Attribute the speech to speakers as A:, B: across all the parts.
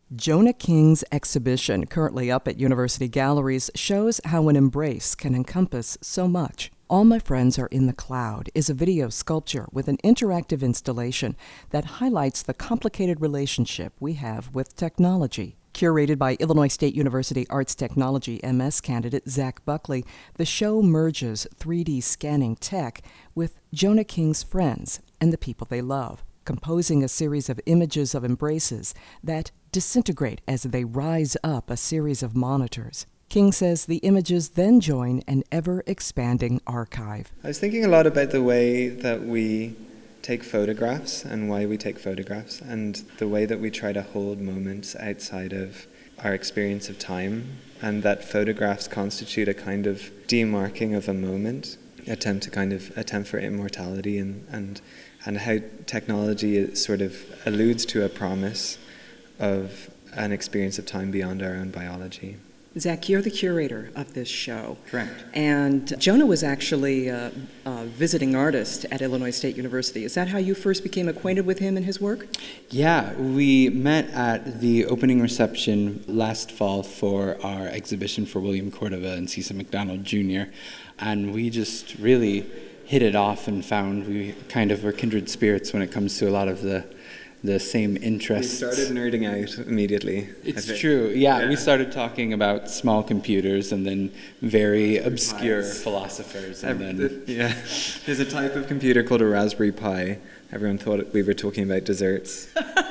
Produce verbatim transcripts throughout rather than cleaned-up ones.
A: Jonah King's exhibition, currently up at University Galleries, shows how an embrace can encompass so much. All My Friends Are in the Cloud is a video sculpture with an interactive installation that highlights the complicated relationship we have with technology. Curated by Illinois State University Arts Technology M S candidate Zach Buckley, the show merges three D scanning tech with Jonah King's friends and the people they love, composing a series of images of embraces that disintegrate as they rise up a series of monitors. King says the images then join an ever-expanding archive.
B: I was thinking a lot about the way that we take photographs and why we take photographs, and the way that we try to hold moments outside of our experience of time, and that photographs constitute a kind of demarking of a moment, attempt to kind of attempt for immortality, and, and, and how technology sort of alludes to a promise of an experience of time beyond our own biology.
A: Zach, you're the curator of this show.
B: Correct.
A: And Jonah was actually a, a visiting artist at Illinois State University. Is that how you first became acquainted with him and his work?
C: Yeah, we met at the opening reception last fall for our exhibition for William Cordova and Cecil McDonald Junior And we just really hit it off and found we kind of were kindred spirits when it comes to a lot of the the same interests.
B: We started nerding out immediately.
C: It's true, yeah, yeah. We started talking about small computers and then very Raspberry obscure Pis. philosophers. And
B: uh,
C: then
B: the, yeah, there's a type of computer called a Raspberry Pi. Everyone thought we were talking about desserts.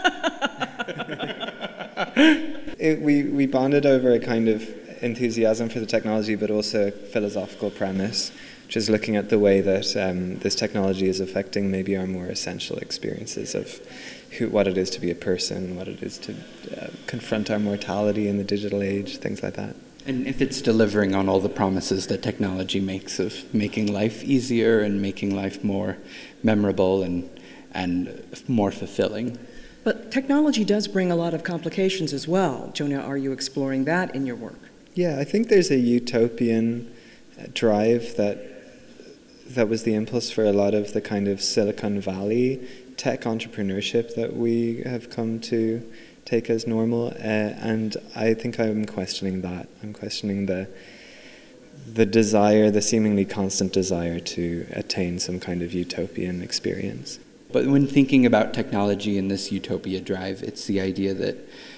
B: it, we, we bonded over a kind of enthusiasm for the technology, but also a philosophical premise, which is looking at the way that um, this technology is affecting maybe our more essential experiences of who, what it is to be a person, what it is to uh, confront our mortality in the digital age, things like that.
C: And if it's delivering on all the promises that technology makes of making life easier and making life more memorable and and more fulfilling.
A: But technology does bring a lot of complications as well. Jonah, are you exploring that in your work?
B: Yeah, I think there's a utopian drive that that was the impulse for a lot of the kind of Silicon Valley tech entrepreneurship that we have come to take as normal, uh, and I think I'm questioning that. I'm questioning the the desire, the seemingly constant desire to attain some kind of utopian experience.
C: But when thinking about technology and this utopia drive, it's the idea that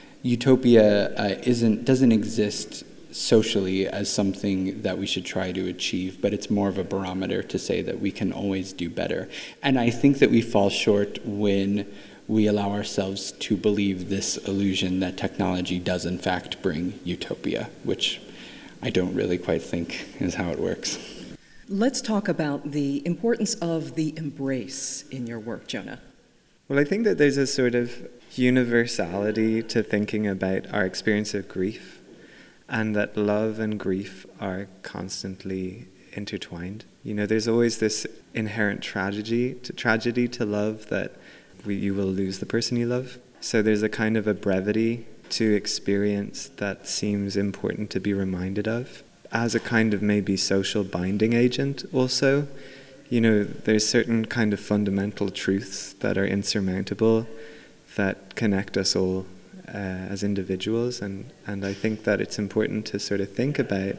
C: utopia uh, isn't doesn't exist socially as something that we should try to achieve, but it's more of a barometer to say that we can always do better. And I think that we fall short when we allow ourselves to believe this illusion that technology does in fact bring utopia, which I don't really quite think is how it works.
A: Let's talk about the importance of the embrace in your work, Jonah.
B: Well, I think that there's a sort of universality to thinking about our experience of grief, and that love and grief are constantly intertwined. You know, there's always this inherent tragedy to tragedy to love, that we, you will lose the person you love. So there's a kind of a brevity to experience that seems important to be reminded of, as a kind of maybe social binding agent also. You know, there's certain kind of fundamental truths that are insurmountable that connect us all Uh, as individuals, and, and I think that it's important to sort of think about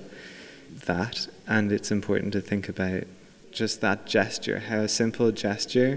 B: that, and it's important to think about just that gesture, how a simple gesture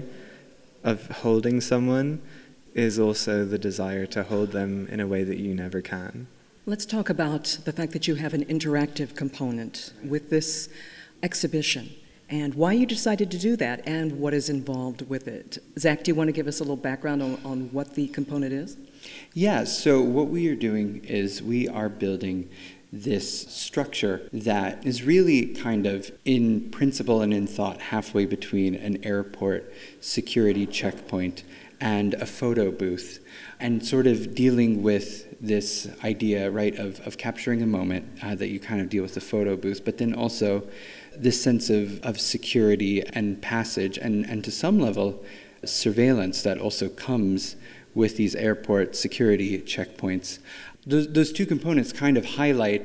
B: of holding someone is also the desire to hold them in a way that you never can.
A: Let's talk about the fact that you have an interactive component with this exhibition, and why you decided to do that, and what is involved with it. Zach, do you want to give us a little background on, on what the component is?
C: Yeah, so what we are doing is we are building this structure that is really kind of in principle and in thought halfway between an airport security checkpoint and a photo booth, and sort of dealing with this idea, right, of, of capturing a moment uh, that you kind of deal with the photo booth, but then also this sense of, of security and passage and, and to some level surveillance that also comes with these airport security checkpoints. Those, those two components kind of highlight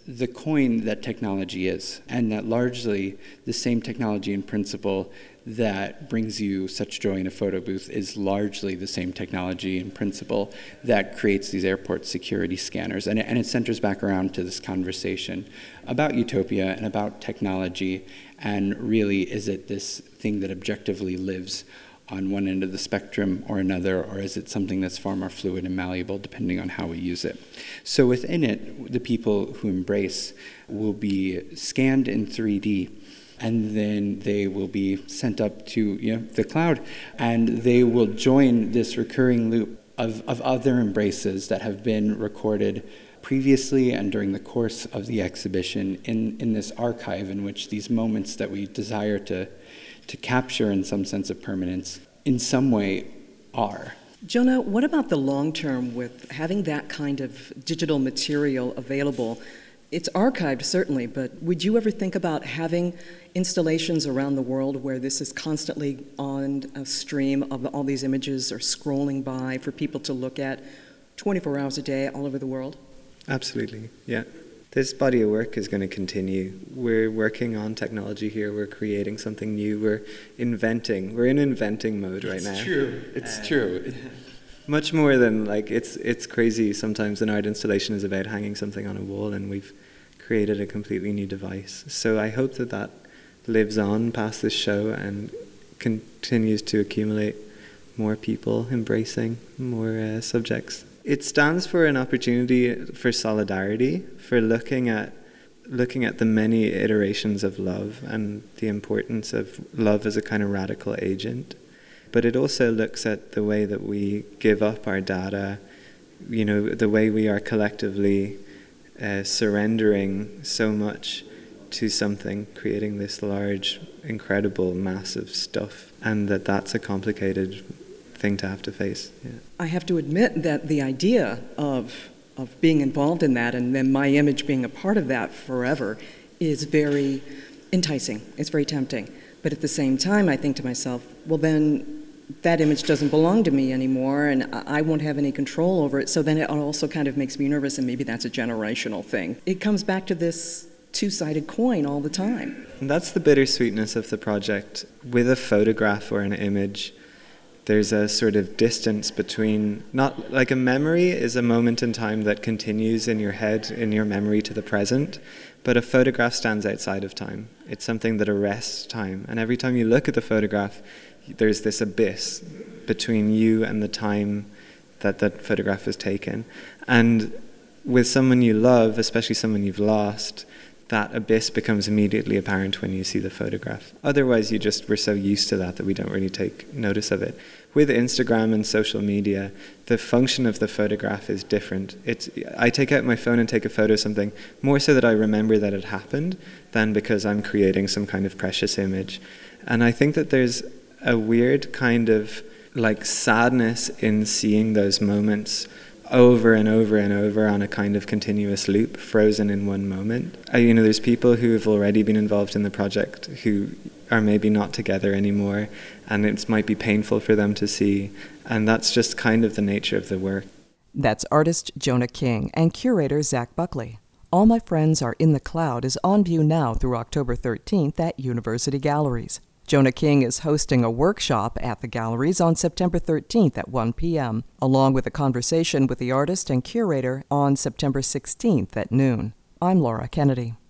C: the coin that technology is, and that largely the same technology in principle that brings you such joy in a photo booth is largely the same technology in principle that creates these airport security scanners. And it, and it centers back around to this conversation about utopia and about technology, and really, is it this thing that objectively lives on one end of the spectrum or another, or is it something that's far more fluid and malleable depending on how we use it? So within it, the people who embrace will be scanned in three D, and then they will be sent up to you know, the cloud, and they will join this recurring loop of, of other embraces that have been recorded previously and during the course of the exhibition in, in this archive in which these moments that we desire to to capture in some sense of permanence, in some way are.
A: Jonah, what about the long term with having that kind of digital material available? It's archived, certainly, but would you ever think about having installations around the world where this is constantly on a stream of all these images or scrolling by for people to look at twenty-four hours a day all over the world?
B: Absolutely, yeah. This body of work is going to continue. We're working on technology here. We're creating something new. We're inventing. We're in inventing mode right
C: it's
B: now.
C: It's true. It's
B: uh,
C: true.
B: Much more than, like, it's it's crazy. Sometimes an art installation is about hanging something on a wall, and we've created a completely new device. So I hope that that lives on past this show and continues to accumulate more people embracing more uh, subjects. It stands for an opportunity for solidarity, for looking at looking at the many iterations of love and the importance of love as a kind of radical agent. But it also looks at the way that we give up our data, you know, the way we are collectively uh, surrendering so much to something, creating this large, incredible, massive stuff, and that that's a complicated thing to have to face. Yeah.
A: I have to admit that the idea of of being involved in that and then my image being a part of that forever is very enticing. It's very tempting. But at the same time, I think to myself, well, then that image doesn't belong to me anymore, and I won't have any control over it. So then it also kind of makes me nervous, and maybe that's a generational thing. It comes back to this two-sided coin all the time.
B: And that's the bittersweetness of the project. With a photograph or an image, there's a sort of distance between, not like a memory is a moment in time that continues in your head, in your memory to the present, but a photograph stands outside of time. It's something that arrests time. And every time you look at the photograph, there's this abyss between you and the time that that photograph was taken. And with someone you love, especially someone you've lost, that abyss becomes immediately apparent when you see the photograph. Otherwise, you just, we're so used to that that we don't really take notice of it. With Instagram and social media, the function of the photograph is different. It's, I take out my phone and take a photo of something more so that I remember that it happened than because I'm creating some kind of precious image. And I think that there's a weird kind of like sadness in seeing those moments over and over and over on a kind of continuous loop, frozen in one moment. Uh, you know, there's people who have already been involved in the project who are maybe not together anymore, and it might be painful for them to see, and that's just kind of the nature of the work.
A: That's artist Jonah King and curator Zach Buckley. All My Friends Are in the Cloud is on view now through October thirteenth at University Galleries. Jonah King is hosting a workshop at the galleries on September thirteenth at one p.m., along with a conversation with the artist and curator on September sixteenth at noon. I'm Laura Kennedy.